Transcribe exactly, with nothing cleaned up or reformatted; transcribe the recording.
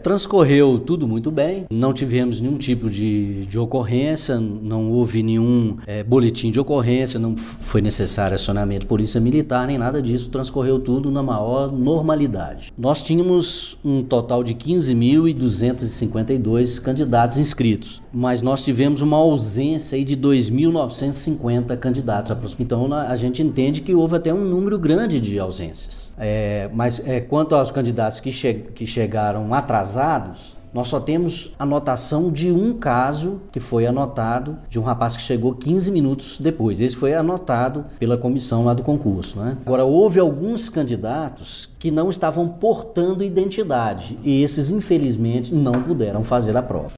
transcorreu tudo muito bem, não tivemos nenhum tipo de, de ocorrência, não houve nenhum é, boletim de ocorrência, não foi necessário acionamento de polícia militar, nem nada disso, transcorreu tudo na maior normalidade. Nós tínhamos um total de quinze mil duzentos e cinquenta e dois candidatos inscritos, mas nós tivemos uma ausência aí de dois mil novecentos e cinquenta candidatos. Então a gente entende que houve até um número grande de ausências. É, mas é, quanto aos candidatos que, che- que chegaram atrasados, nós só temos anotação de um caso que foi anotado, de um rapaz que chegou quinze minutos depois. Esse foi anotado pela comissão lá do concurso, né? Agora, houve alguns candidatos que não estavam portando identidade e esses, infelizmente, não puderam fazer a prova.